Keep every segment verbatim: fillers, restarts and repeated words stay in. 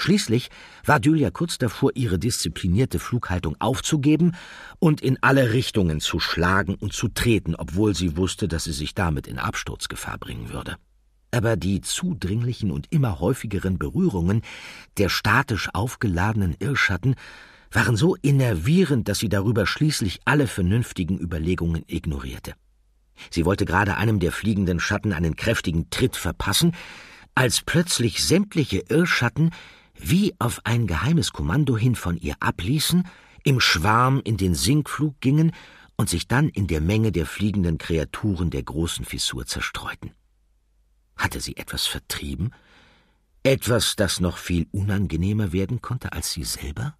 Schließlich war Julia kurz davor, ihre disziplinierte Flughaltung aufzugeben und in alle Richtungen zu schlagen und zu treten, obwohl sie wusste, dass sie sich damit in Absturzgefahr bringen würde. Aber die zudringlichen und immer häufigeren Berührungen der statisch aufgeladenen Irrschatten waren so innervierend, dass sie darüber schließlich alle vernünftigen Überlegungen ignorierte. Sie wollte gerade einem der fliegenden Schatten einen kräftigen Tritt verpassen, als plötzlich sämtliche Irrschatten wie auf ein geheimes Kommando hin von ihr abließen, im Schwarm in den Sinkflug gingen und sich dann in der Menge der fliegenden Kreaturen der großen Fissur zerstreuten. Hatte sie etwas vertrieben? Etwas, das noch viel unangenehmer werden konnte als sie selber?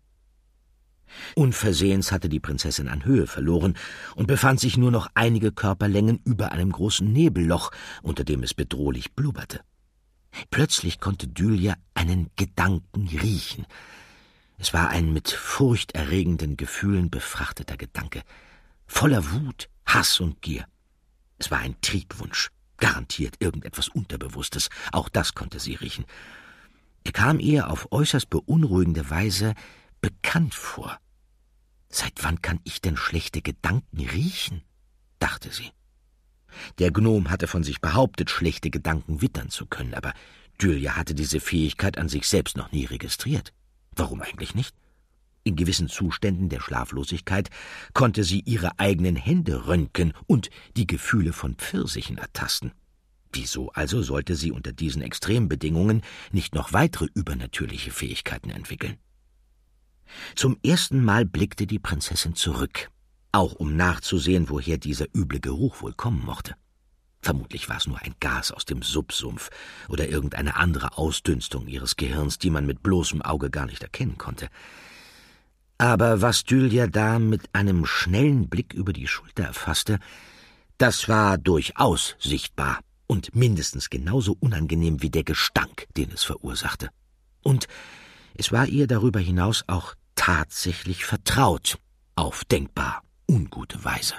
Unversehens hatte die Prinzessin an Höhe verloren und befand sich nur noch einige Körperlängen über einem großen Nebelloch, unter dem es bedrohlich blubberte. Plötzlich konnte Julia einen Gedanken riechen. Es war ein mit furchterregenden Gefühlen befrachteter Gedanke, voller Wut, Hass und Gier. Es war ein Triebwunsch, garantiert irgendetwas Unterbewusstes, auch das konnte sie riechen. Er kam ihr auf äußerst beunruhigende Weise bekannt vor. »Seit wann kann ich denn schlechte Gedanken riechen?« dachte sie. Der Gnom hatte von sich behauptet, schlechte Gedanken wittern zu können, aber Julia hatte diese Fähigkeit an sich selbst noch nie registriert. Warum eigentlich nicht? In gewissen Zuständen der Schlaflosigkeit konnte sie ihre eigenen Hände röntgen und die Gefühle von Pfirsichen ertasten. Wieso also sollte sie unter diesen Extrembedingungen nicht noch weitere übernatürliche Fähigkeiten entwickeln? Zum ersten Mal blickte die Prinzessin zurück, auch um nachzusehen, woher dieser üble Geruch wohl kommen mochte. Vermutlich war es nur ein Gas aus dem Subsumpf oder irgendeine andere Ausdünstung ihres Gehirns, die man mit bloßem Auge gar nicht erkennen konnte. Aber was Julia da mit einem schnellen Blick über die Schulter erfasste, das war durchaus sichtbar und mindestens genauso unangenehm wie der Gestank, den es verursachte. Und es war ihr darüber hinaus auch tatsächlich vertraut, auf denkbar ungute Weise.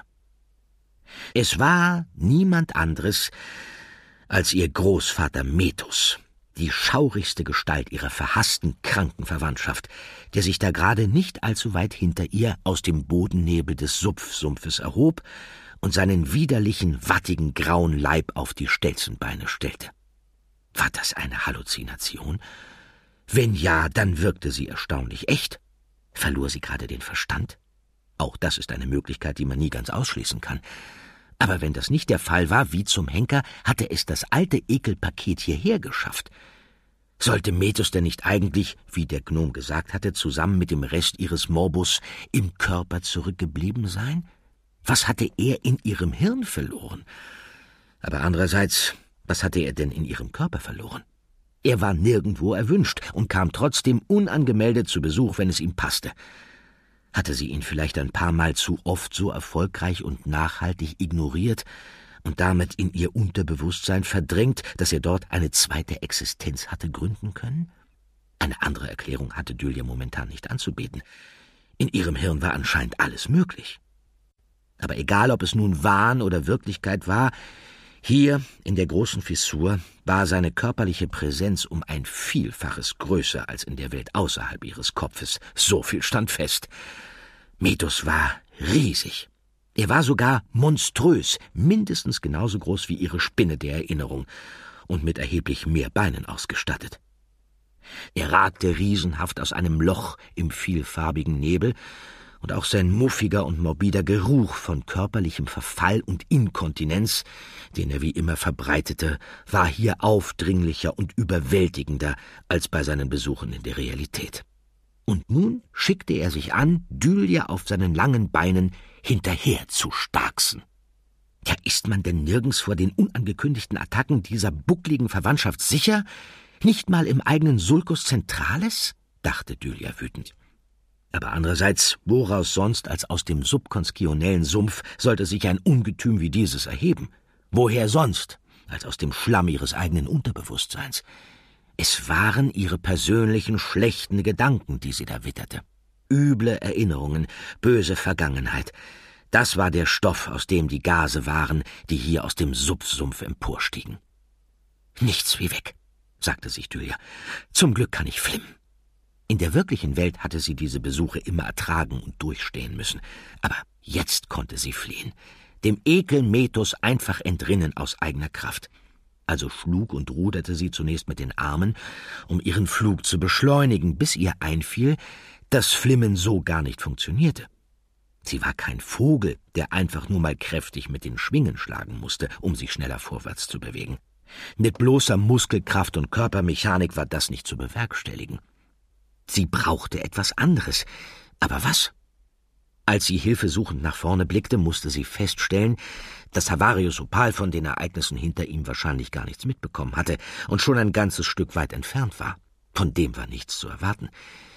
Es war niemand anderes als ihr Großvater Methus, die schaurigste Gestalt ihrer verhassten, kranken Verwandtschaft, der sich da gerade nicht allzu weit hinter ihr aus dem Bodennebel des Supfsumpfes erhob und seinen widerlichen, wattigen, grauen Leib auf die Stelzenbeine stellte. War das eine Halluzination? Wenn ja, dann wirkte sie erstaunlich echt. Verlor sie gerade den Verstand? Auch das ist eine Möglichkeit, die man nie ganz ausschließen kann. Aber wenn das nicht der Fall war, wie zum Henker, hatte es das alte Ekelpaket hierher geschafft. Sollte Methus denn nicht eigentlich, wie der Gnom gesagt hatte, zusammen mit dem Rest ihres Morbus im Körper zurückgeblieben sein? Was hatte er in ihrem Hirn verloren? Aber andererseits, was hatte er denn in ihrem Körper verloren? Er war nirgendwo erwünscht und kam trotzdem unangemeldet zu Besuch, wenn es ihm passte. Hatte sie ihn vielleicht ein paar Mal zu oft so erfolgreich und nachhaltig ignoriert und damit in ihr Unterbewusstsein verdrängt, dass er dort eine zweite Existenz hatte gründen können? Eine andere Erklärung hatte Julia momentan nicht anzubieten. In ihrem Hirn war anscheinend alles möglich. Aber egal, ob es nun Wahn oder Wirklichkeit war, hier in der großen Fissur war seine körperliche Präsenz um ein Vielfaches größer als in der Welt außerhalb ihres Kopfes. So viel stand fest. Methus war riesig. Er war sogar monströs, mindestens genauso groß wie ihre Spinne der Erinnerung und mit erheblich mehr Beinen ausgestattet. Er ragte riesenhaft aus einem Loch im vielfarbigen Nebel, und auch sein muffiger und morbider Geruch von körperlichem Verfall und Inkontinenz, den er wie immer verbreitete, war hier aufdringlicher und überwältigender als bei seinen Besuchen in der Realität. Und nun schickte er sich an, Julia auf seinen langen Beinen hinterher zu starksen. Ja, ist man denn nirgends vor den unangekündigten Attacken dieser buckligen Verwandtschaft sicher? Nicht mal im eigenen Sulcus Centralis? Dachte Julia wütend. Aber andererseits, woraus sonst als aus dem subkonskionellen Sumpf sollte sich ein Ungetüm wie dieses erheben? Woher sonst als aus dem Schlamm ihres eigenen Unterbewusstseins? Es waren ihre persönlichen schlechten Gedanken, die sie da witterte. Üble Erinnerungen, böse Vergangenheit. Das war der Stoff, aus dem die Gase waren, die hier aus dem Supfsumpf emporstiegen. »Nichts wie weg«, sagte sich Julia. »Zum Glück kann ich flimmen. In der wirklichen Welt hatte sie diese Besuche immer ertragen und durchstehen müssen. Aber jetzt konnte sie fliehen, dem Ekel Metos einfach entrinnen aus eigener Kraft. Also schlug und ruderte sie zunächst mit den Armen, um ihren Flug zu beschleunigen, bis ihr einfiel, dass Flimmen so gar nicht funktionierte. Sie war kein Vogel, der einfach nur mal kräftig mit den Schwingen schlagen musste, um sich schneller vorwärts zu bewegen. Mit bloßer Muskelkraft und Körpermechanik war das nicht zu bewerkstelligen. Sie brauchte etwas anderes. Aber was? Als sie hilfesuchend nach vorne blickte, musste sie feststellen, dass Havarius Opal von den Ereignissen hinter ihm wahrscheinlich gar nichts mitbekommen hatte und schon ein ganzes Stück weit entfernt war. Von dem war nichts zu erwarten.